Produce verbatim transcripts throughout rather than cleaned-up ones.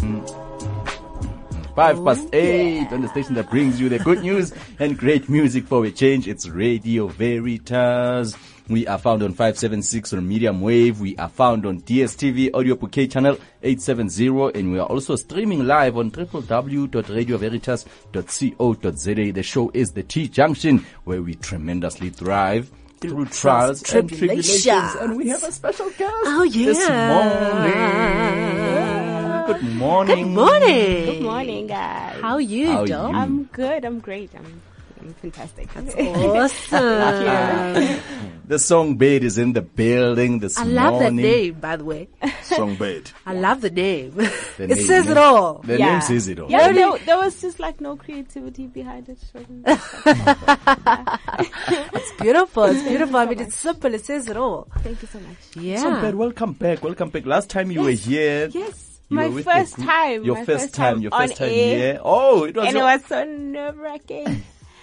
Five past eight on the station that brings you the good news and great music for a change. It's Radio Veritas. We are found on five seventy-six on medium wave. We are found on D S T V audio bouquet channel eight seventy, and we are also streaming live on w w w dot radio veritas dot co dot z a. The show is the T Junction, where we tremendously thrive through trials and tribulations, and we have a special guest oh, yeah. this morning. Good morning. Good morning. Good morning, guys. How are you, How are Dom? you? I'm good. I'm great. I'm, I'm fantastic. That's awesome. The Songbird is in the building this I morning. love that name, by the way. Songbird. I love the name. The it name, says yeah. it all. The Yeah. name says it all. Yeah, there, there was just like no creativity behind it. It's beautiful. It's beautiful. I mean, it's simple. It says it all. Thank you so much. Yeah. Songbird, welcome back. Welcome back. Last time you were here. Yes. you My were with first your group. time. Your my first time. Your first on time air. here. Oh, it was And your, it was so nerve-wracking.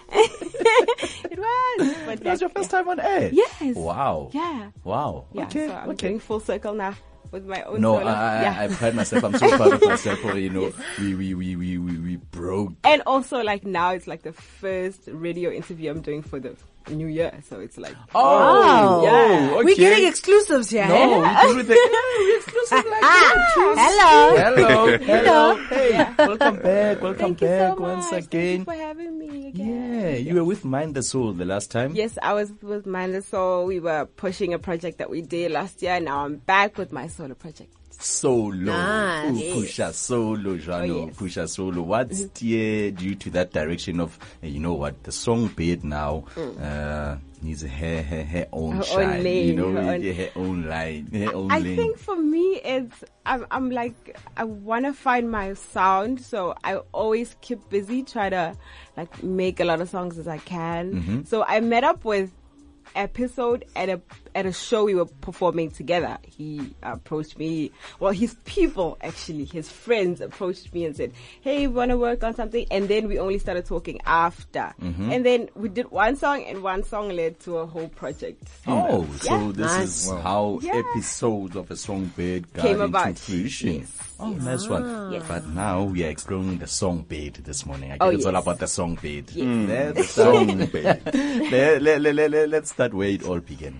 It was. But it was your first time on air. Yes. Wow. Yeah. Wow. Yeah. Okay. So I'm okay. getting full circle now with my own No, solo. I, I, yeah. I pride myself. I'm so proud of myself for, you know, we, we, we, we, we, we broke. And also, like, now it's like the first radio interview I'm doing for the new year. So it's like, Oh, yeah. okay. We're getting exclusives here. No, eh? we do the we exclusive like that. Hello. Hello, hello. Hey, welcome back, welcome Thank you back so once much. again. Thank you for having me again. Yeah, you were with Mind the Soul the last time. Yes, I was with Mind the Soul. We were pushing a project that we did last year. Now I'm back with my solo project. Solo. Nice. Ooh, Pusha Solo, Jano, Oh, yes. Pusha Solo. What's steered you to that direction of, uh, you know what, the Songbird now, uh, needs her, her, her own Her own shine, lane, you know, her own- yeah, her own line, her own I lane. think for me, it's, I'm, I'm like, I want to find my sound. So I always keep busy, try to like make a lot of songs as I can. Mm-hmm. So I met up with Episode at a at a show we were performing together. He approached me, well, his people actually, his friends approached me and said, hey, we want to work on something. And then we only started talking after. Mm-hmm. And then we did one song, and one song led to a whole project. So, Oh, so yeah. this Nice. is Wow. how Yeah. episodes of a Songbird got Came into about. fruition. Yes. Oh, nice one. Yes. But now we are exploring the Songbird this morning. I guess Oh, it's all yes. about the Songbird. Yes. Let's, start, Songbird. let, let, let, let, let, let's start where it all began.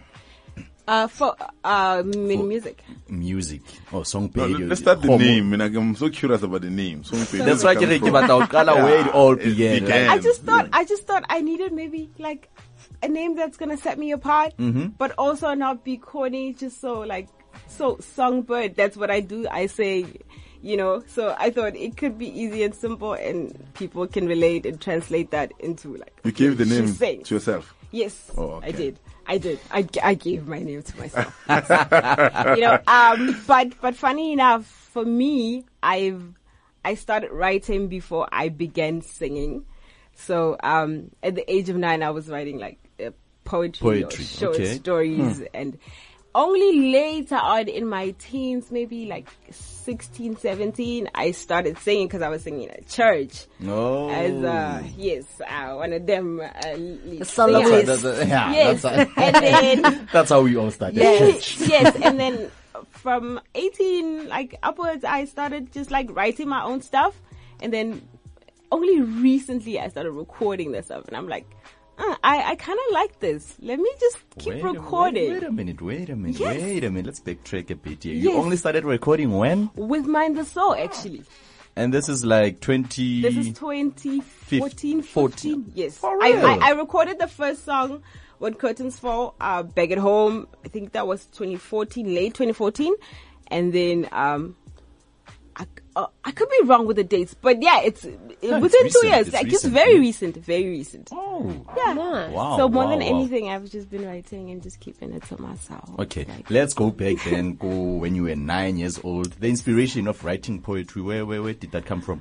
Uh, for uh, in music. Music. Oh, No, Songbird. let's start the Homo. name. And I'm so curious about the name. Songbird. That's why Where I it can comes about from. where it all It began. began. right? I just thought, I just thought I needed maybe like a name that's gonna set me apart, Mm-hmm. but also not be corny. Just so like, so Songbird. That's what I do. I say, you know. So I thought it could be easy and simple, and people can relate and translate that into like. You gave the she's name saying. to yourself. Yes, Oh, okay. I did. I did. I, g- I gave my name to myself. you know, um, but, but funny enough, for me, I've, I started writing before I began singing. So, um, at the age of nine, I was writing like uh, poetry, Poetry, or short okay. stories, and only later on in my teens, maybe like sixteen, seventeen, I started singing because I was singing at church. Oh. As, uh, yes, uh, one of them, uh, lead soloist. singers. That's, that's, yeah, Yes, that's, and then that's how we all started. yes, yes, and then from eighteen like upwards, I started just like writing my own stuff, and then only recently I started recording this stuff, and I'm like, uh, I I kind of like this. Let me just keep Wait a- recording. Wait, wait a minute, wait a minute, Yes. wait a minute. Let's backtrack a bit here. You Yes. only started recording when? With Mind the Soul, actually. And this is like twenty... This is twenty fourteen, fourteen. fifteen. Yes. For I, real? I, I recorded the first song when Curtains Fall, uh, back at home. I think that was twenty fourteen, late twenty fourteen. And then, um, I, uh, I could be wrong with the dates, but yeah, it's uh, it's within recent, two years. it's Like, recent, just very yeah. recent, very recent. Oh. Yeah. Nice. Wow. So more wow, than wow. anything, I've just been writing and just keeping it to myself. Okay, Like, let's go back then. Go when you were nine years old. The inspiration of writing poetry. Where, where, where did that come from?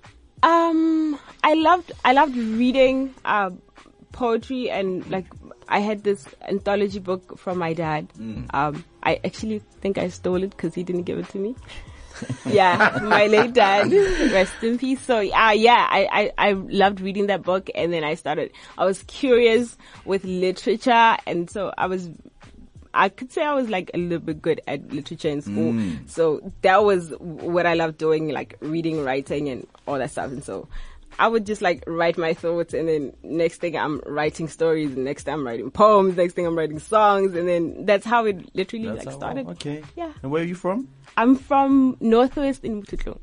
Um, I loved I loved reading uh, poetry, and like I had this anthology book from my dad. Um, I actually think I stole it because he didn't give it to me. Yeah, my late dad, rest in peace. So uh, yeah, I, I I loved reading that book, and then I started. I was curious with literature, and so I was I could say I was like a little bit good at literature in school. So that was what I loved doing, like reading, writing, and all that stuff. And so I would just like write my thoughts, and then next thing I'm writing stories, and next thing I'm writing poems, next thing I'm writing songs, and then that's how it literally That's like how- started. Okay. Yeah. And where are you from? I'm from Northwest in Muthutlong.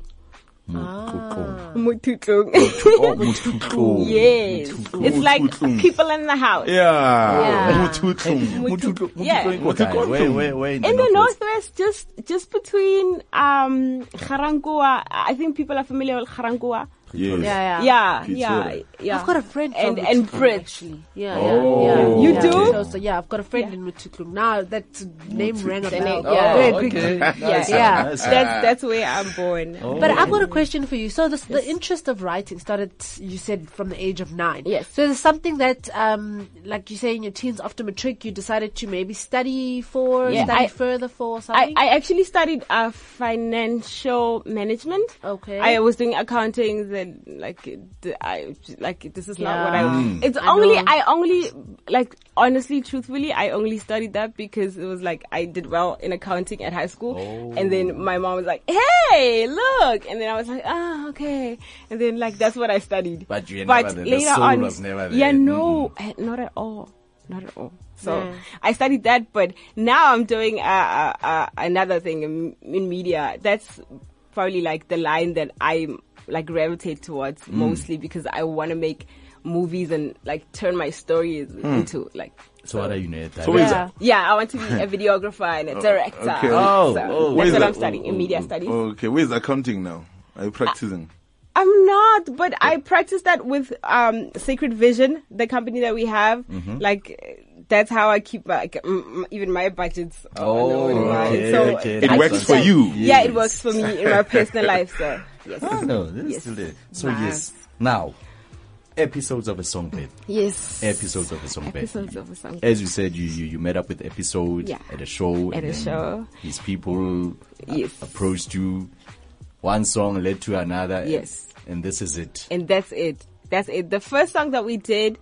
Muthutlong. Muthutlong. Oh, Muthutlong. Yes. Muthutlong. It's like Muthutlong. people in the house. Yeah. Yeah. Muthutlong. Muthutlong. Yeah. Muthutlong. Where, where, where in, In the Northwest? northwest, just just between um Garangua, I think people are familiar with Garangua. Yes. Yeah, yeah. Yeah, Pretoria. yeah, yeah. I've got a friend and from and Muthutlung, Brits. actually. Yeah, Oh, yeah, yeah. You yeah. do? So, so yeah, I've got a friend in Muthutlung. Now that name rang a The bell. name- Oh, yeah. Very okay. quickly. Nice, Yeah. nice. That's that's where I'm born. Oh. But I've got a question for you. So this, the interest of writing started, you said, from the age of nine. Yes. So there's something that, um, like you say in your teens after matric, you decided to maybe study for, Yeah, study I- further for I, something? I actually studied uh, financial management. Okay. I was doing accounting, and like d- I like this is not what I. Yeah. It's I only know. I only like honestly, truthfully, I only studied that because it was like I did well in accounting at high school, and then my mom was like, "Hey, look," and then I was like, "Ah, okay," and then like that's what I studied. But you but never there. The later soul on, was never there. yeah, no, eh, not at all, not at all. So Yeah. I studied that, but now I'm doing uh, uh, uh, another thing in, in media. That's probably like the line that I like gravitate towards mostly because I want to make movies and like turn my stories into like. So what are you, Ned? So where is Yeah. that? Yeah, I want to be a videographer and a director. okay. Oh, So oh, that's Where's what that? I'm studying in media studies. Okay, where's accounting now? Are you practicing? I'm not, but I practice that with um Sacred Vision, the company that we have. Like that's how I keep my, like, m- m- even my budgets. on Oh, the line. okay, So okay. It I works keep for that- you. Yeah, Yes. it works for me in my personal life. So yes, Oh, no, this is Yes. still there. So Nice. yes, now episodes of a songbird. yes. Episodes of a songbird. Episodes of a song. As you said, you, you, you met up with episode Yeah. at a show. At and a then show. These people uh, Yes. approached you. One song led to another. Yes. And, and this is it. And that's it. That's it. The first song that we did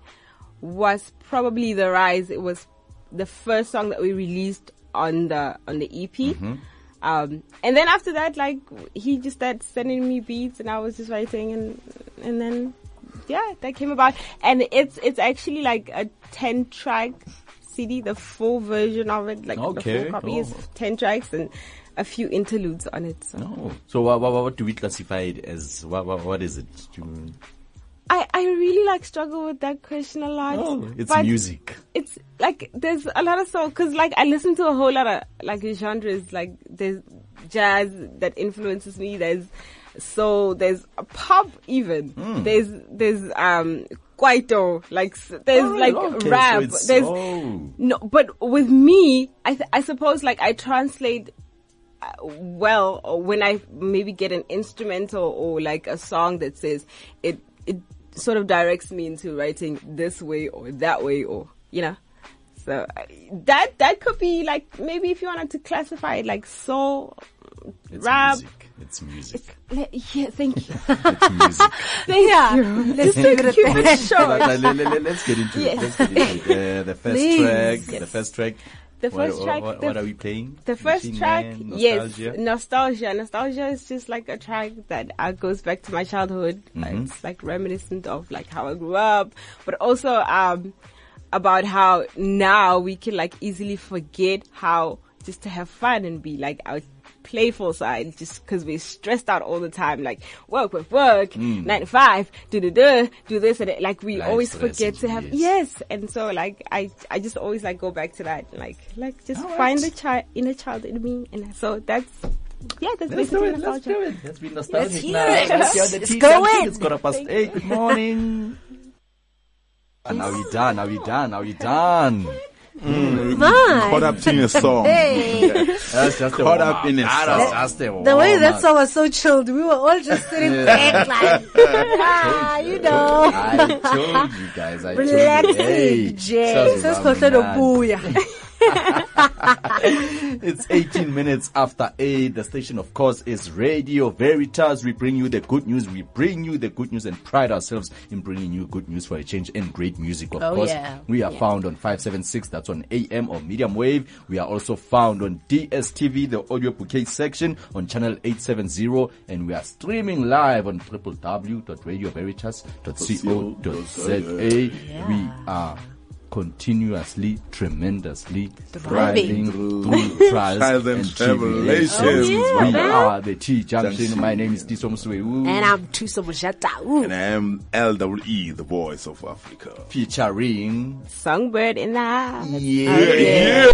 was probably The Rise. It was the first song that we released on the on the E P. Um, and then after that, like he just started sending me beats, and I was just writing, and and then yeah, that came about. And it's it's actually like a ten track C D, the full version of it, like Okay. the full copy is Oh. ten tracks and a few interludes on it. So. No. So what, what, what do we classify it as? What, what, what is it? Do you- I, I really like struggle with that question a lot. Oh, it's but music. It's like there's a lot of songs because like I listen to a whole lot of like genres. Like there's jazz that influences me. There's soul. There's pop even. Hmm. There's there's um kwaito. Like s- there's Alright, like okay, so rap. it's- there's oh. no. But with me, I th- I suppose like I translate uh, well or when I maybe get an instrumental or like a song that says it it sort of directs me into writing this way or that way or you know so uh, that that could be like maybe if you wanted to classify it like soul It's rap music. It's music. le- yeah thank you It's music. thank Yeah. you Let's leave it at keep that. it short. But, uh, let, let, let's get into Yes. it. Let's get into it. Uh, the first Please. track. The Yes. first track. The What- first what, track, What, the what are f- we playing? The first Machine track, Man, yes, Nostalgia? nostalgia. Nostalgia is just like a track that uh, goes back to my childhood. Uh, Mm-hmm. It's like reminiscent of like how I grew up, but also um about how now we can like easily forget how just to have fun and be like our playful side, just because we're stressed out all the time, like work, work, work, nine to five, do do do, do this and that. Like we Life always stress forget to is- have yes. yes, and so like I I just always like go back to that, like like just All right. find the child inner child in me, and so that's yeah, that's Let's do basically it. Let's nostalgia. do it. Let's be nostalgic Let's hear now. it. Let's hear the Let's tea go time. in. It's quarter past eight. Good morning. And now we done. Are we done? Are we done? Caught up in a song. Hey. That's just Caught up in a That song. was just a The way that warm-up. song was so chilled, we were all just sitting back like, ah, you know. I told you guys. I told you. Relaxing, Hey, Jay. Sazi Sesikhohle bamnandi. nobuya. It's eighteen minutes after eight. The station, of course, is Radio Veritas. We bring you the good news. We bring you the good news and pride ourselves in bringing you good news for a change and great music, of Oh, course. yeah. We are Yeah. found on five seven six. That's on A M or medium wave. We are also found on D S T V, the audio bouquet section, on channel eight seventy. And we are streaming live on w w w dot radio veritas dot co dot z a. Yeah. We are continuously, tremendously Thriving. thriving through trials Trials and and tribulations. tribulations. Oh, yeah. We are the T Junction. Junction. My name is Tiso Msweu. And I'm Thuso Mojata. Ooh. And I am L W E, the voice of Africa. Featuring Songbird in the house. yeah. Yeah.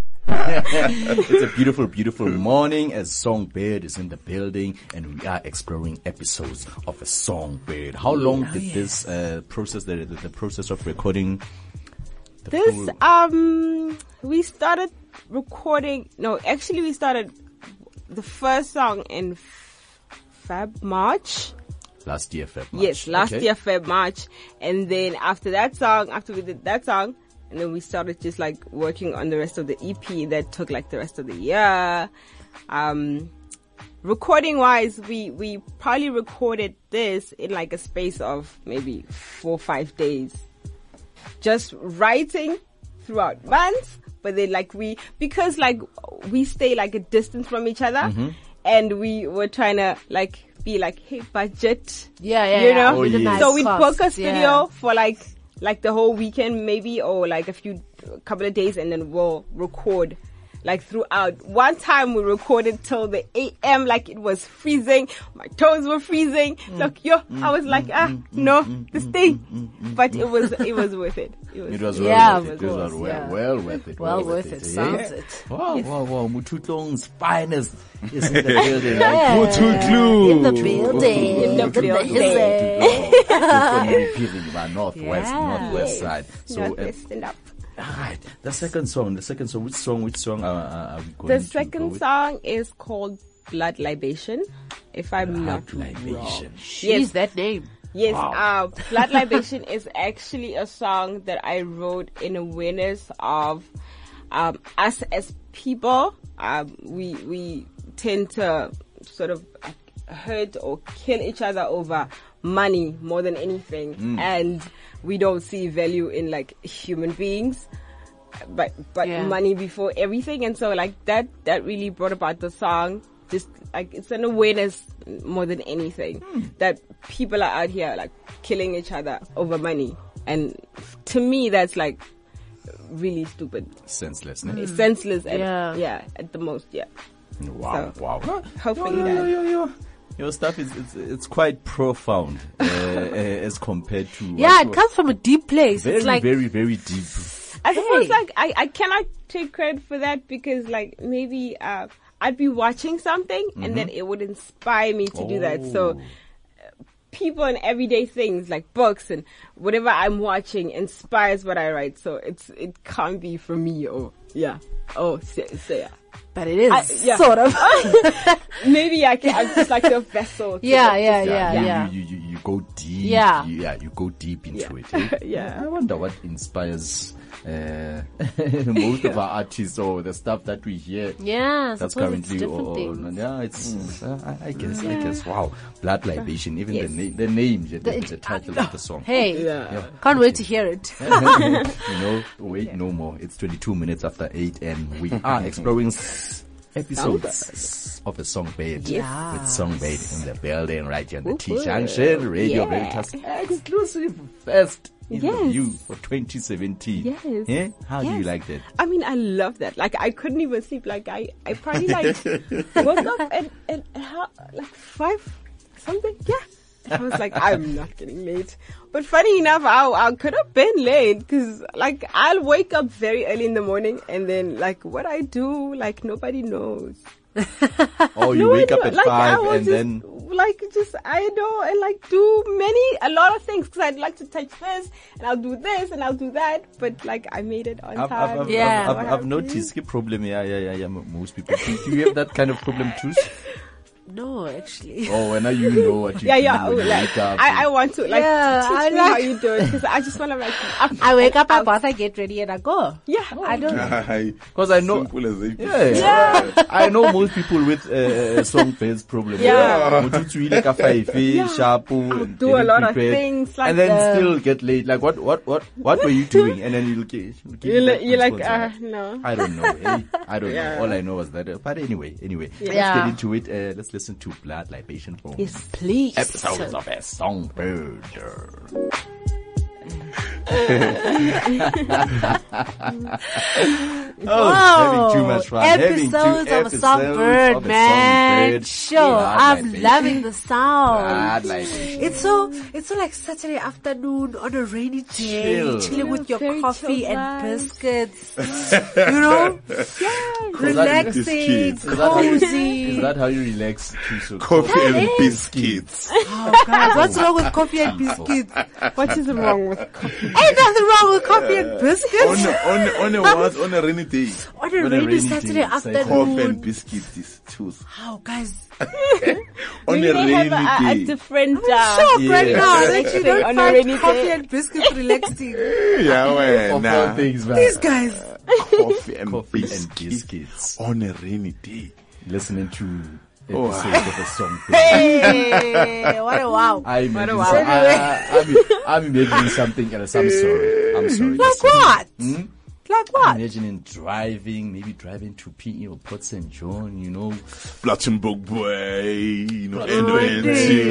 It's a beautiful, beautiful morning as Songbird is in the building, and we are exploring episodes of a Songbird. How long did this uh, process, the, the the process of recording? The This, full- um, we started recording, no, actually we started the first song in F- Feb, March. last year, February. Yes, last year, Feb, March. And then after that song, after we did that song, and then we started just like working on the rest of the E P that took like the rest of the year. Um, recording wise, we, we probably recorded this in like a space of maybe four or five days. Just writing throughout months, but then like we, because like we stay like a distance from each other, and we were trying to like be like, hey, budget. Yeah, yeah, You yeah. know? Oh, With a yes. nice So we'd cost. book a studio Yeah. for like like the whole weekend maybe, or like a few couple of days, and then we'll record like throughout. One time we recorded till the A M, like it was freezing. My toes were freezing. Mm. Look, yo, I was like, ah, no, this thing. But it was it was worth it. It was, It was well Yeah, worth it. of It was course, well, yeah. well worth it. Well worth it. Sounds it. Wow, wow, wow. Muthutlong's finest is in the building. Like, Yeah. Muthutlu. In the building. In the In the building. building. Repeating my northwest, Yeah. northwest side. So, uh, Not stand up. alright, the second song, the second song, which song, which song are, are are we going The to second go with? song is called Blood Libation, if I'm not Blood wrong. Libation. Jeez, that name. Yes, uh, Blood Libation is actually a song that I wrote in awareness of um, us as people. Um, we we tend to sort of hurt or kill each other over money more than anything, and we don't see value in like human beings, but but Yeah. money before everything. And so like that that really brought about the song. Just like it's an awareness more than anything that people are out here like killing each other over money, and to me that's like really stupid. Senseless, ne? It's senseless and Yeah. yeah, at the most, yeah. Wow, So, wow. hopefully Yo, yo, that- yo, yo, yo. Your stuff is it's, it's quite profound uh, uh, as compared to Yeah, what it comes from a deep place. very, It's like, very, very deep. I suppose Hey. like I, I cannot take credit for that because like maybe uh, I'd be watching something and then it would inspire me to do that. So Oh. uh, people and everyday things like books and whatever I'm watching inspires what I write. So it's it can't be from me or yeah. Oh, so, so yeah. but it is I- yeah. sort of. Maybe I can. I'm just like the vessel. to yeah, the- yeah, to- yeah, you, yeah. You, you, you, you go deep. Yeah. You, yeah, you go deep into Yeah. it. eh? Yeah. I wonder what inspires uh, most of our artists or the stuff that we hear. Yeah, I That's suppose it's currently, different or, things. yeah, it's, uh, I, I guess, I guess, wow. Blood Libation, even Yes. the, na- the name, the, the, The- the title of the song. Hey, Yeah. can't wait to hear it. you know, wait no more. It's twenty-two minutes after eight and we are exploring s- episodes of a Songbird. Yeah. With Songbird in the building right here on the T-Junction, Radio Yeah. Veritas exclusive first interview Yes. for twenty seventeen. Yes. Yeah? How do you Yes. like that? I mean, I love that. Like, I couldn't even sleep. Like, I, I probably like woke up at, at, at how, like five something. Yeah. I was like, I'm not getting late. But funny enough, I, I could have been late because, like, I'll wake up very early in the morning and then, like, what I do, like, nobody knows. Oh, you No wake one up knew. at like, I five will and just, then like just I know and like do many a lot of things because I'd like to touch this and I'll do this and I'll do that, but like I made it on I've, time. I've, I've, Yeah. I've, I've, I've noticed the problem. Yeah, yeah, yeah, yeah. Most people. Do, do you have that kind of problem too? No, actually. Oh, and now you know what you Yeah, do yeah. when you Like, wake up. I, I want to like Yeah, teach I me like- how you do it because I just want to like. Up, I wake up, I out. bath, I get ready, and I go. Yeah, I don't. Because I know, Simple as it. yeah, I know most people with uh, songbirds problem. Yeah. Motutsu ile ka five, sharp, and do a getting lot of prepared, things like and then that. still get late. Like what, what, what, what were you doing? And then you'll get, you'll give You're, back like, you're like, response. uh, no. I don't know. Hey, I don't Yeah. know. All I know was that. Uh, but anyway, anyway, let's Yeah. get into it. Uh, let's listen to Blood Libation from Yes, please. episodes of a songbird. Oh, having too much fun. Having two Episodes of a episodes songbird, of a man. songbird. Sure, Blood I'm libation. loving the sound. Blood libation. It's so, it's so like Saturday afternoon on a rainy day, Chill. chilling with your Very coffee chill and vibes. biscuits. You know, relaxing, kids. Is that how you- cozy. Is that how you relax too? So Coffee and is. biscuits. Oh God, what's wrong with coffee and biscuits? What is wrong with coffee? Ain't nothing wrong with coffee and on biscuits. a, on a, on a what? On a rainy day. On a On a rainy rainy Saturday day, Coffee and afternoon. biscuits is tooth. Oh, guys. On Maybe a they rainy have a, a day. different. Uh, Shocked Yeah. right now that you don't On a find rainy coffee day. and biscuits relaxing. Yeah, well, of nah. all things, man. These guys. Coffee and Coffee and biscuits biscuits. on a rainy day. Listening to Oh. episodes of a song. Hey, what a wow. I imagine wow. so- I, I, I'm, I'm imagining something else. I'm sorry. I'm sorry. Like Listen. what? Hmm? Like I'm what? imagining driving, maybe driving to P E or Port Saint John, you know. Plattenburg boy, you know, Plattenburg and boy.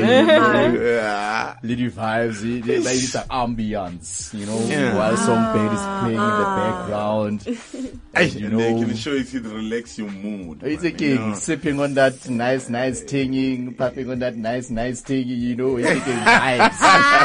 yeah. Little vibes, it- it- like it's an ambience, you know, Yeah. while songbird is playing in the background. And you they know, can show if it relax your mood. it's man, a king, you know. sipping on that nice, nice tinging, puffing on that nice, nice tinging, you know, it's a king vibes.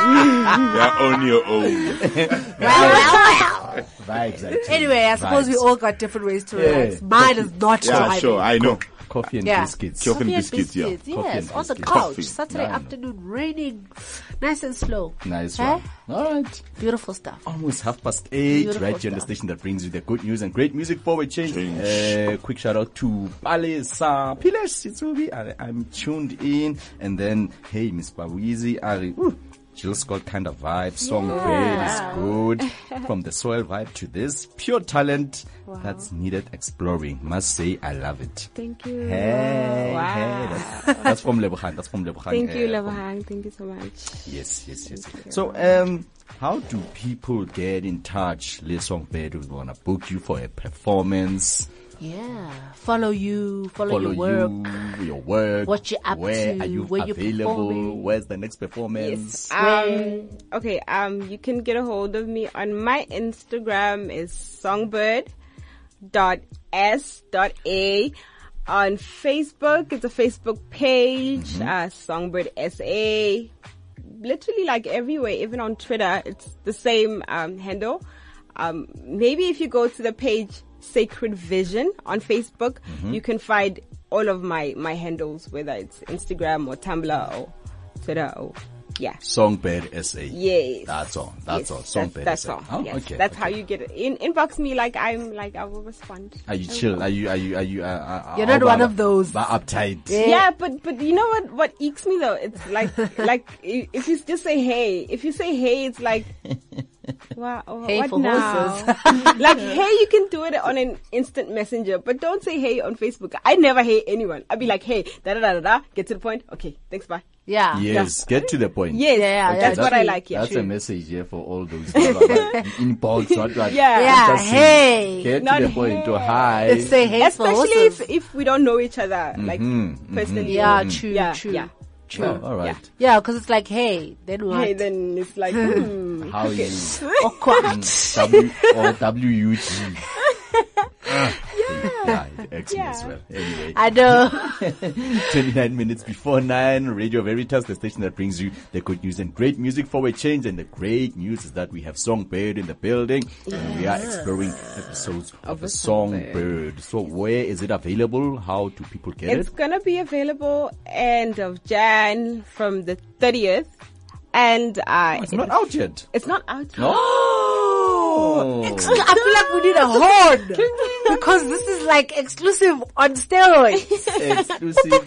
Yeah, on your own. Well, well, well. Vibes, actually. Anyway, I suppose we Vibes. all got different ways to Yeah. relax. Mine is not Yeah, driving. sure, I know. Coffee and Yeah. biscuits. Coffee and biscuits, yeah. biscuits, Coffee yes, and on the biscuits. couch, Coffee. Saturday No, no. afternoon, raining, nice and slow. Nice Eh? one. Alright. Beautiful stuff. Almost half past eight, Beautiful right here on the stuff. station that brings you the good news and great music for a change. Change. Uh, quick shout out to Palesa Piles Itsubi. I, I'm tuned in. And then, hey, Miss Bawizi, Ari, ooh, Jill Scott kind of vibe. Songbird is good. From the soil vibe to this pure talent that's needed exploring. Must say, I love it. Thank you. Hey, Wow. hey, that's, that's from Lebogang. That's from Lebogang. Thank you, uh, from- Lavahang. Thank you so much. Yes, yes, yes. So, um, how do people get in touch? Le Songbird, we want to book you for a performance. Yeah. Follow you, follow, Follow your work. you, your work. What you up Where to, are you where you available? performing. Where's the next performance? Um, okay, um, you can get a hold of me on my Instagram is songbird dot s dot a. On Facebook, it's a Facebook page, uh, Songbird S A. Literally like everywhere, even on Twitter, it's the same, um, handle. Um, maybe if you go to the page Sacred Vision on Facebook, you can find all of my, my handles, whether it's Instagram or Tumblr or Twitter or, yeah. Songbird S A. Yes. That's all. That's Yes, all. Songbird That's, S A. that's all. Oh, yes. okay. That's okay. how you get it. In, inbox me like I'm like I will respond. Are you chill? Are you, are you, are you, uh, uh, You're not uh, one uh, of those. uh, uptight. Yeah, but but you know what what ekes me though? It's like like i- if you just say hey, if you say hey, it's like wow, Hey what for now? horses. Like hey, you can do it on an instant messenger, but don't say hey on Facebook. I never hey anyone. I'd be like hey, da da da da da. Get to the point. Okay, thanks, bye. Yeah. Yes, get to the point. Yes, Yeah, Okay, that's what I like. Yeah, That's true. a message here for all those people about inbox. What, what, Yeah. Yeah, just say, hey. Get Not to the point. To hey. hi. Let's say hey for Especially horses. if if we don't know each other like Mhm, personally. Yeah, or- true, yeah, true. yeah. True. Oh, all right. Yeah, because it's like, hey, then what? Hey, then it's like hmm. How you Awkward. W or W U G. Yeah, excellent as Yeah. well. Anyway, I know. twenty-nine minutes before nine, Radio Veritas, the station that brings you the good news and great music for a change. And the great news is that we have Songbird in the building, and we are exploring episodes of, a a Songbird. So, where is it available? How do people get It's it? gonna be available end of Jan from the thirtieth, and uh, It's not out yet. It's not out. No. Oh, exclu- I feel like we need a horn because this is like exclusive on steroids. Exclusive.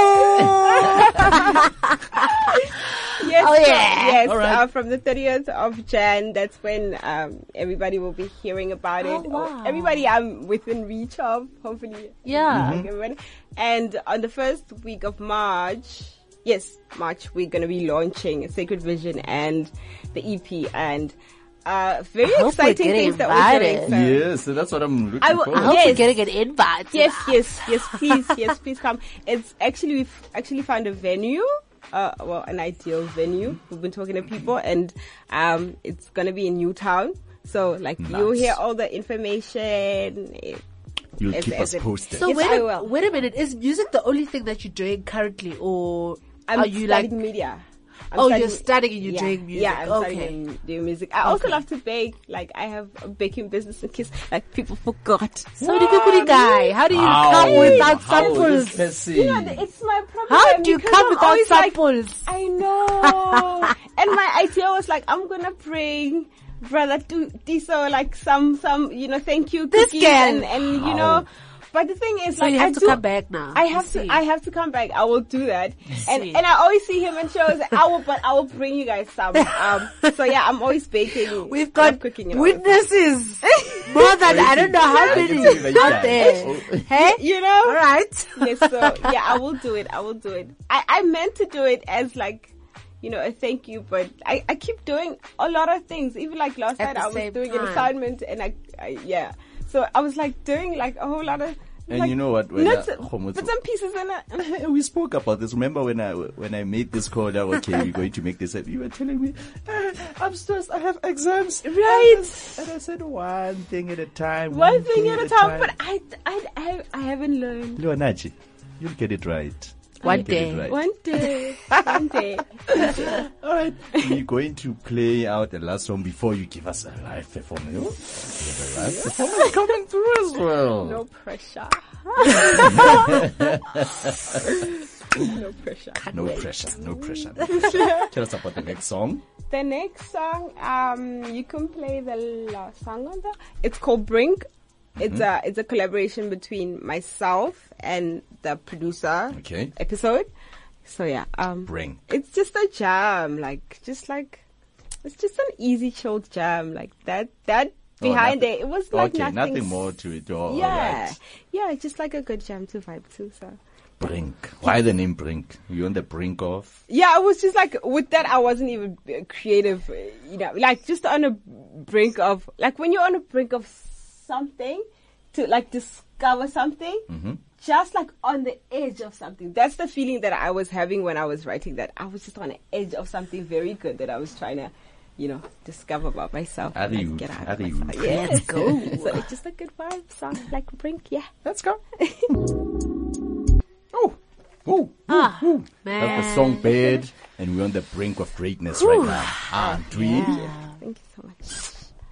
Yes, Oh, so- yeah. yes. All right. Uh, from the thirtieth of Jan, that's when um, everybody will be hearing about Oh, it. wow. Or everybody I'm within reach of, hopefully. Yeah. Like everybody. And on the first week of March, yes, March, we're going to be launching Sacred Vision and the E P and uh, very I hope we're exciting getting things that we're doing. invited. So. Yes, so that's what I'm looking I will- for. I hope Yes. we're getting an invite. to Yes, that. yes, yes, please, yes, please come. It's actually, we've actually found a venue, uh, well, an ideal venue. We've been talking to people and, um, it's gonna be in Newtown. So, like, you'll Nice. hear all the information. eh, You'll as- keep as us it- posted. So Yes, wait, I a, will. wait a minute. Is music the only thing that you're doing currently, or I'm are you like? studying media. I'm Oh, you're studying and you're yeah, doing music. Yeah, I'm Okay. studying doing music. I also Okay. love to bake. Like, I have a baking business in case, like, people forgot. So the kukuri guy, how do you come without How is samples? this messy? You know, it's my problem. How do you because come I'm without always like, samples? I know. And my idea was like, I'm gonna bring brother to Tiso like some, some, you know, thank you This cookies girl. and, and you How? know, but the thing is So like, you have I to do, come back now. I I have see. to, I have to come back. I will do that. And, see. and I always see him in shows. I will, but I will bring you guys some. Um, so yeah, I'm always baking. We've I got love cooking and all that. witnesses. More than I don't know how I can many see like out that. there. Oh. Hey, You know? all right. Yes, so yeah, I will do it. I will do it. I, I meant to do it as like, you know, a thank you, but I, I keep doing a lot of things. Even like last At night, the I was same doing an time. assignment and I, I, yeah. So I was like doing like a whole lot of. And like, you know what? When nuts, I- Khomotso- bits and pieces in it. we spoke about this. Remember when I when I made this call? That okay, we're going to make this. You were telling me, "Ah, I'm stressed. I have exams. Right. And I said one thing at a time. One thing at a time, but I, I, I, I haven't learned. Leonachi, you'll get it right. One You'll get it day. right. One day, one day. All right, we're going to play out the last song before you give us a live performance. We have a live performance coming through as well. No pressure. no pressure. No pressure, no pressure. No pressure. Tell us about the next song. The next song, um, you can play the last song on the. It's called Brink. It's a it's a collaboration between myself and the producer. Okay. Episode. So yeah, um, Brink. it's just a jam, like just like it's just an easy chilled jam, like that that Oh, behind nothing- it. It was like okay, nothing, nothing more to it. Oh, Yeah, Right. yeah, it's just like a good jam to vibe to. So. Brink. Why the name Brink? You're on the brink of. Yeah, I was just like, with that, I wasn't even uh, creative, uh, you know, like just on a brink of, like when you're on a brink of something to like discover something, Mm-hmm. just like on the edge of something. That's the feeling that I was having when I was writing that. I was just on the edge of something very good that I was trying to, you know, discover about myself. Are and, like, you- get out are of you- myself. Yeah. Let's go. So it's just a good vibe song, like brink, yeah. Let's go. Oh, oh, Ah, ooh. man. That's the song Bed, and we're on the brink of greatness right now, aren't we? Thank you so much.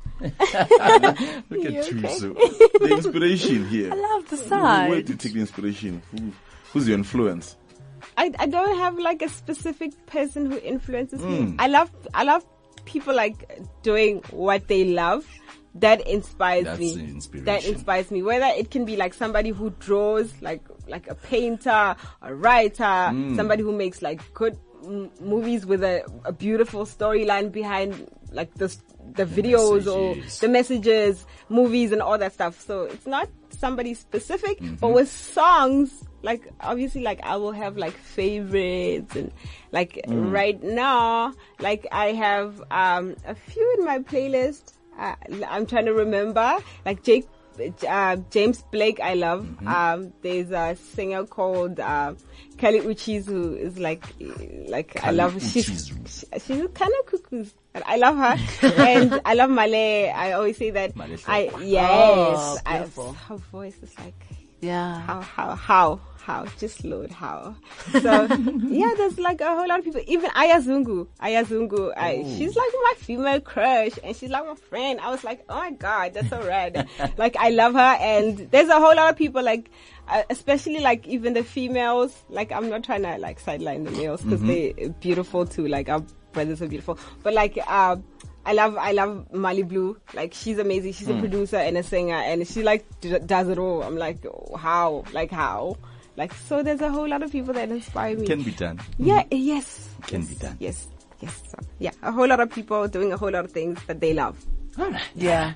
Look at you, so. The inspiration here. I love the Where side. do you take the inspiration? Who, who's your influence? I, I don't have like a specific person who influences Mm. me. I love I love people like doing what they love. That inspires That's me. the inspiration. That inspires me. Whether it can be like somebody who draws, like like a painter, a writer, Mm. somebody who makes like good m- movies with a, a beautiful storyline behind like the the videos or messages. the messages, movies and all that stuff. So it's not somebody specific, Mm-hmm. but with songs, like obviously like I will have like favorites and like Mm. right now, like I have um a few in my playlist. Uh, I'm trying to remember, like Jake, uh, James Blake, I love. Mm-hmm. Um, there's a singer called uh, Kelly Uchis who is like, like I Kali love. She's Uchizu. she's kind of cuckoo. I love her, and I love Malay. I always say that. Malay I Shop. yes, Oh, I, beautiful. her voice is like Yeah. how how how how just load how. So yeah, there's like a whole lot of people. Even Ayazungu, Ayazungu, I, Oh. she's like my female crush, and she's like my friend. I was like, oh my god, that's so rad. Like I love her, and there's a whole lot of people like. Uh, especially like even the females, like I'm not trying to like sideline the males because they're beautiful too. Like I'll brothers are beautiful. But like, uh, I love, I love Mali Blue. Like, she's amazing. She's a producer and a singer, and she like d- does it all. I'm like, oh, how? Like how? Like, so there's a whole lot of people that inspire me. Can be done. Yeah. Yes. Can yes, be done. Yes. Yes. So, yeah. A whole lot of people doing a whole lot of things that they love. Yeah.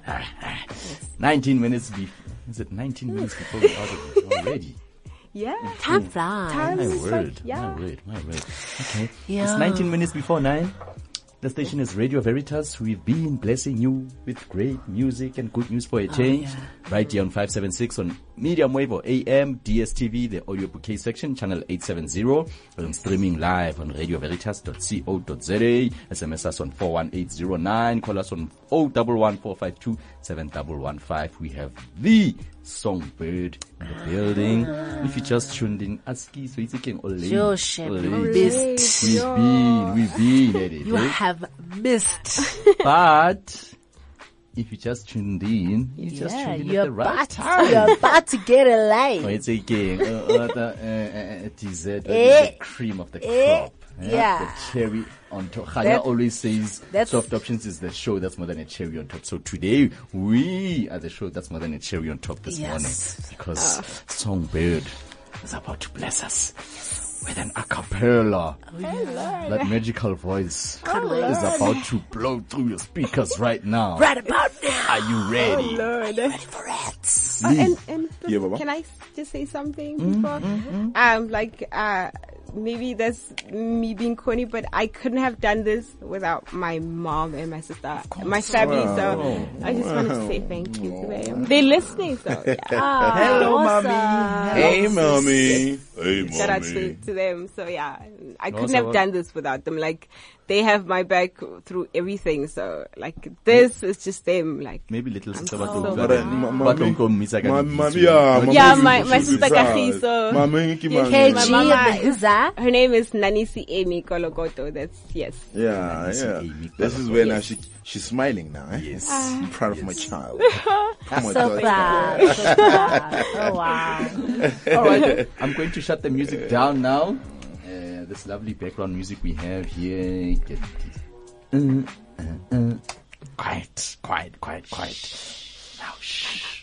nineteen minutes before. Is it nineteen minutes before we're out of it already? Yeah. Time flies. Time My is word. like, yeah. My word. My word. Okay. Yeah. It's nineteen minutes before nine. The station is Radio Veritas. We've been blessing you with great music and good news for a change. yeah. Right here on five seventy-six on medium wave or A M, D S T V, the audio bouquet section, channel eight seventy. And streaming live on radio veritas dot co dot za. S M S us on four one eight zero nine. Call us on zero one one four five two seven one one five. We have the Songbird in the building. If you just tuned in, Aski, so it's again, Sure, Shep. Ole. Missed. We've been, we've been at it. You eh? have missed. But if you just tuned in, you just Yeah, tuned in you're at the right about, time. you're about to get a line. Oh, it's again, uh, uh, the, uh, uh, dessert, uh, Eh. the cream of the Eh. crop. Yeah. The cherry on top. Khanya That- always says that's- Soft Options is the show that's more than a cherry on top. So today, we are the show that's more than a cherry on top this Yes. morning. Because Songbird is about to bless us with an a cappella. That magical voice is about to blow through your speakers right now. Right about now. Are you ready? Lord. For it. Oh, and and Yeah, Baba. can I s- just say something Mm-hmm, before? Um, like uh, maybe that's me being corny, but I couldn't have done this without my mom and my sister, my family. So I just wanted to say thank you to them. They're listening, so yeah. Hello, Awesome. mommy. Hey, mommy. Hey, Shout out to, mommy. to them. So yeah, I couldn't Also, have done this without them. Like they have my back through everything. So like this is just them. Like Maybe little sister so Batonko- proud. Mara- ma- mommy. Batonko Misa Ma- Gadi mommy, Gizu. yeah, What mommy, Yeah, is- my- you my should sister be Kahi, sad. so- Mommy, keep on- K G My mama- is that? her name is Nanisi Amy Kologoto. That's yes. Yeah, Nice, yeah. Amy. This is where now she she's smiling now. Eh? Yes. I'm proud of my child. Oh my So God. proud. So proud. Oh wow. All right, I'm going to shut the music down now. Uh, this lovely background music we have here. Get it. Uh, uh, uh. Quiet, quiet, quiet, quiet. Now, shh.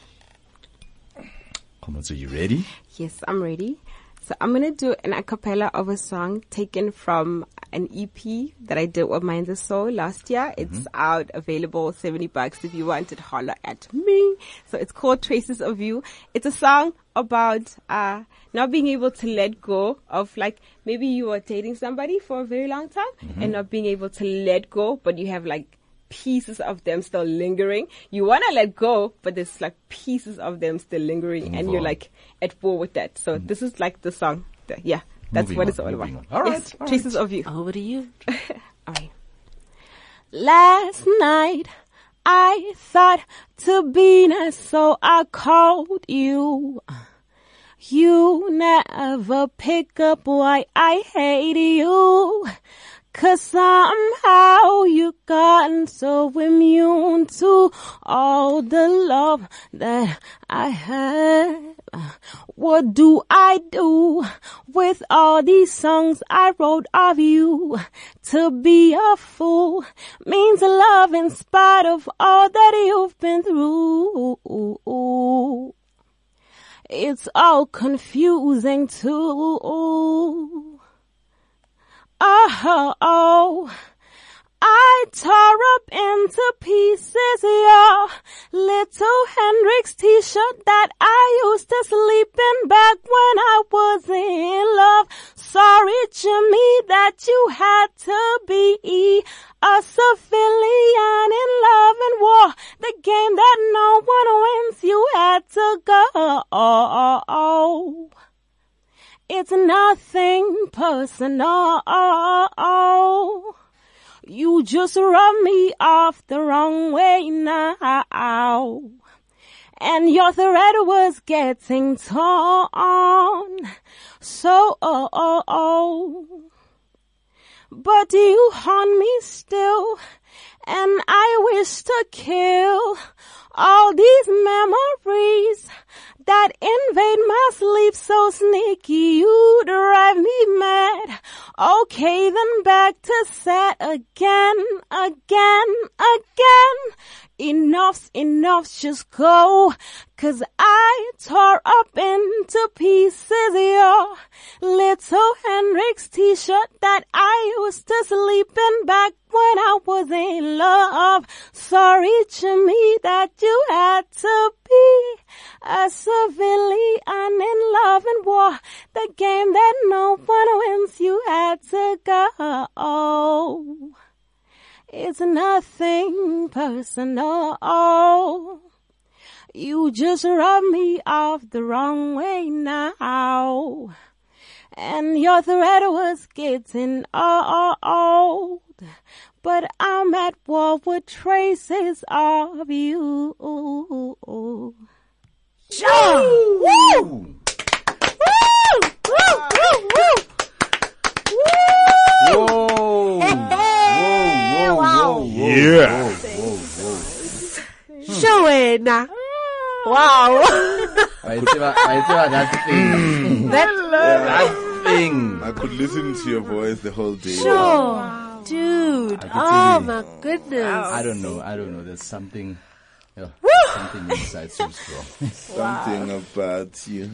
Come on, so you ready? Yes, I'm ready. So I'm gonna do an a cappella of a song taken from an E P that I did with Mind the Soul last year. It's out, available, seventy bucks. If you want it, holler at me. So it's called Traces of You. It's a song about uh not being able to let go of, like, maybe you were dating somebody for a very long time and not being able to let go, but you have like pieces of them still lingering. You want to let go, but there's like pieces of them still lingering, Move and you're on. like at war with that. So this is like the song. that- yeah, that's Moving what on, it's all about. moving on. All right, Yes, all Traces of You. Over to you. All right. Last night I thought to be nice, so I called you. You never pick up why I hate you. Cause somehow you gotten so immune to all the love that I have. What do I do with all these songs I wrote of you? To be a fool means love in spite of all that you've been through. It's all confusing too. Oh, oh, I tore up into pieces your little Hendrix t-shirt that I used to sleep in back when I was in love. Sorry, Jimmy, that you had to be a civilian in love and war. The game that no one wins, you had to go. It's nothing personal. You just rub me off the wrong way now. And your thread was getting torn. So, oh, oh, oh. But you haunt me still. And I wish to kill all these memories that invade my sleep so sneaky. You drive me mad. Okay, then back to set again, again, again. Enough's enough, just go. Cause I tore up into pieces your little Hendrix t-shirt that I used to sleep in back when I was in love. Sorry, Jimmy, that you had to be a civilian in love and war. The game that no one wins, you had to go. It's nothing personal. You just rub me off the wrong way now. And your thread was getting old. But I'm at war with traces of you. Sure. Woo! Woo! Woo! Woo! Woo! Whoa! Whoa! Whoa! Whoa! Yeah. Showing. Wow. I tell I tell that thing. That thing. I could listen to your voice the whole day. Sure. Dude. I can Oh tell you. my goodness. I don't know. I don't know. There's something. Yeah, something inside so strong. Something about you.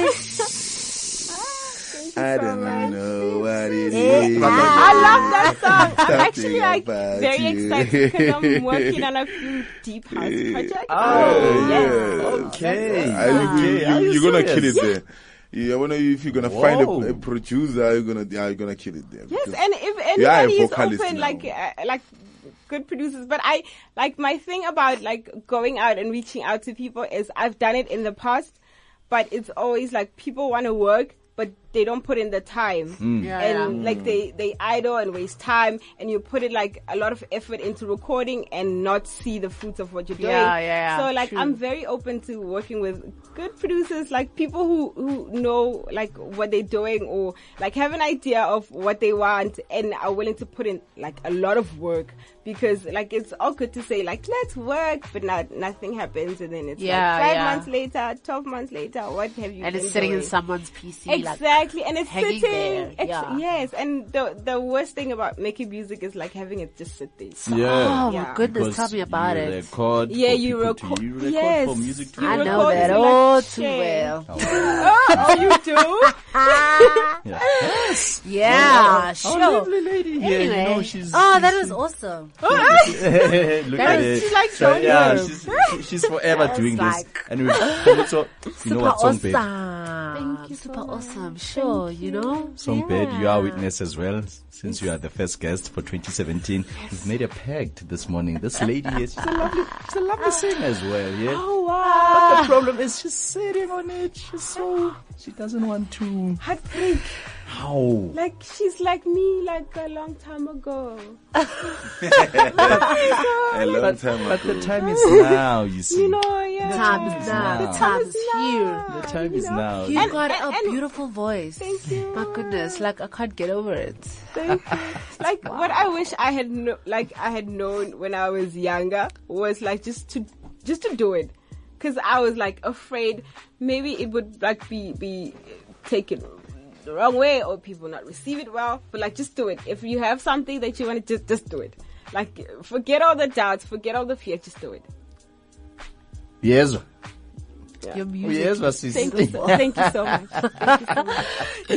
I don't know what it is. I love that song. I'm Something actually like about very you. excited because I'm working on a few deep house projects. Oh, yes. Okay. I, you, Okay. you, Are you you're gonna serious? kill it there. Yeah, I wonder if you're gonna Whoa. find a, a producer, you're gonna, yeah, you're gonna kill it there. Yes, Because and if you are a anybody is vocalist open, now. like, uh, like good producers, but I, like my thing about like going out and reaching out to people is I've done it in the past, but it's always like people want to work, but they don't put in the time. Yeah, and yeah. like they, they idle and waste time, and you put it like a lot of effort into recording and not see the fruits of what you're doing. Yeah, yeah, So like true. I'm very open to working with good producers, like people who, who know like what they're doing or like have an idea of what they want and are willing to put in like a lot of work, because like it's all good to say like let's work, but not nothing happens, and then it's Yeah, like five yeah. months later, twelve months later, what have you And been it's sitting doing? in someone's P C. Like, Exactly, and it's hanging sitting. there, ex- yeah. Yes, and the the worst thing about making music is like having it just sit there. Yeah. oh Yeah. my goodness, Because tell me about you it. Record Yeah, for you people record- To, you record yes. for music to You I record. know record that to, like, all too share. well. Oh, you do? Yeah. Yeah, Our sure. lovely lady here, Anyway. you know, she's. oh, that she's- was awesome. Look That at is- it. she's like So, Johnny yeah, Depp. she's, she- she's forever That's doing like- this. And we, and it's all, you know Super what, Song Bed? awesome. Thank you Super so much. awesome. Sure, you know. Song Bed, you are witness as well. Since you are the first guest for twenty seventeen, you've made a pact this morning. This lady is she's a lovely, she's a lovely singer as well, yeah? Oh wow. The problem is she's sitting on it. She's so, she doesn't want to. Heartbreak. How? Like she's like me like a long time ago. a long But, time but ago. the time is now, you see. You know, yeah. The time is now. now. The time is here. now. The time You is know? now. You And- got and- a and- beautiful voice. Thank you. My goodness, like I can't get over it. Thank you. Like what I wish I had kno- like I had known when I was younger was like just to just to do it, because I was like afraid maybe it would like be be taken the wrong way or people not receive it well. But like just do it. If you have something that you want to just just do it. Like forget all the doubts, forget all the fear, just do it. Yes. Your Oh, music. yes, was is Thank you so, thank you so much. Thank you so much.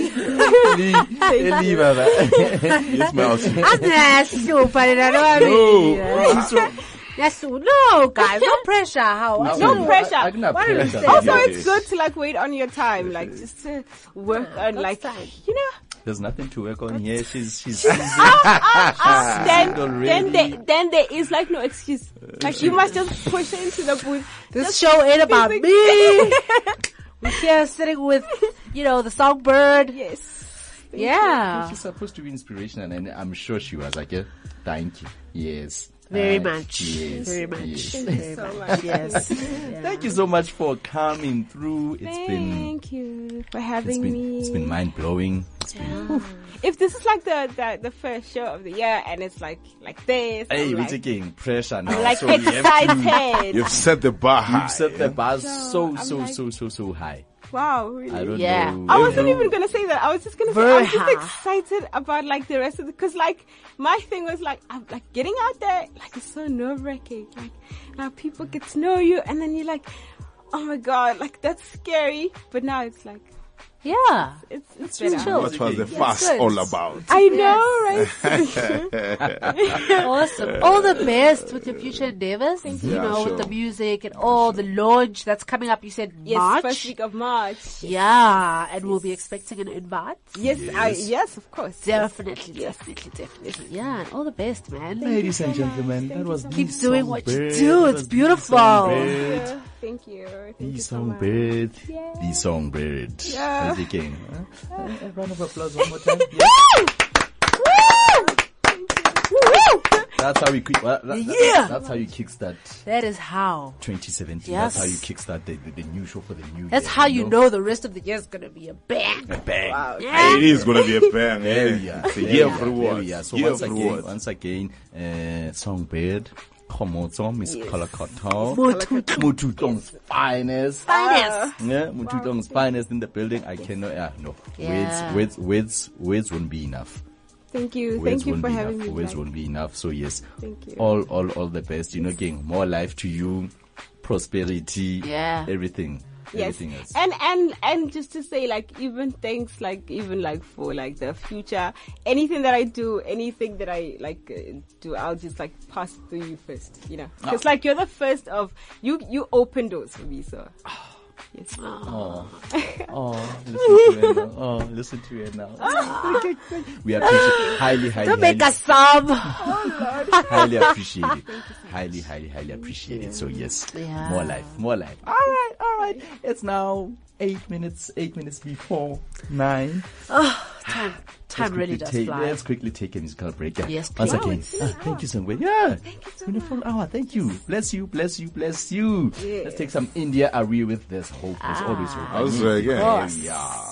Eli baba. Yes, mouse. That's super. I don't know. No. So, Yes, no, guys, no pressure. How? No pressure. I, I can have What did you pressure. say? Also, Yeah. it's good to like wait on your time, like just to work on God's like time. you know. There's nothing to work on here. She's she's Ah, ah, ah. then, already. then, there, then there is like no excuse. Like you must just push her into the booth. This Just show ain't about music. me. We're here sitting with, you know, the songbird. Yes. Yeah. she's supposed to be inspirational, and I'm sure she was like, yeah, thank you. Yes. Very Uh, much. Yes. Very much. yes. Thank you so much. Yes. Thank you so much for coming through. It's been Thank you for having it's been me. it's been mind blowing. must be. Oof. If this is like the, the the first show of the year and it's like like this, Hey, I'm we're like, taking pressure now. I'm like so we have to- excited. You've set the bar high. You've set the bar so, I'm so, like- so, so, so high. Wow, really? I don't Yeah. know. I wasn't even gonna say that. I was just gonna say I Very was just high. excited about like the rest of the, cause like my thing was like I'm like getting out there, like it's so nerve wracking. Like now people get to know you, and then you're like, oh my god, like that's scary. But now it's like Yeah. it's it's It's better. chill. What was the Yes, fuss good. all about? I know, right? Awesome. All the best with your future endeavors. You Yeah, know, sure. with the music and all the launch that's coming up. You said Yes, March. first week of March. Yeah, and we'll be expecting an invite. Yes, I, yes, of course. Definitely, definitely, definitely. Yeah, and all the best, man. Ladies and gentlemen, that was Keep the doing what you Songbird. do. That It's was the beautiful. Songbird. Yeah, thank you. Thank The you so much. songbird. Yeah. The songbird. Yeah. As you can. Uh, a round of applause one more time. Yeah. That's how we kick. Well, that, that- Yeah. That's how you kickstart That is how. twenty seventeen. Yes. That's how you kickstart the, the, the new show for the new That's year. how you know the rest of the year is gonna be a bang. A bang. Yeah. It is gonna be a bang. There eh? we are. It's a There year we of are. There rewards. we are. So Year once of again, rewards. once again, uh, Songbird, Khomotso, Miss Kolokotho, Motutlo. Mututlong's finest. Finest. Yeah, Mututlong's finest in the building. I cannot, yeah, no. Yeah. Words, words, words, words won't be enough. Thank you. Words Thank you won't for be having enough. me. Words back. won't be enough. So yes, Thank you. all, all, all the best. You know, gang, more life to you, prosperity, Yeah. everything, Yes, everything else. and and and just to say, like, even things like even like for like the future, anything that I do, anything that I like uh, do, I'll just like pass it through you first, you know, because like you're the first of you. You open doors for me, so yes. Oh, oh, listen to her now. Oh, listen to her now. We appreciate highly, highly, Don't make highly, a sub. highly appreciate it. Highly, highly, highly appreciate it. So yes, Yeah. more life, more life. All right, all right. It's now eight minutes, eight minutes before nine. Time, time Let's really quickly does take- fly. Let's quickly take a musical break. Yeah. Yes, Once please. again. Ah, thank you so much. Yeah. Thank you so Beautiful hour. Thank you. Bless you, bless you, bless you. Yeah. Let's take some India Are We with this hope. There's always hope. How's it again? Yeah.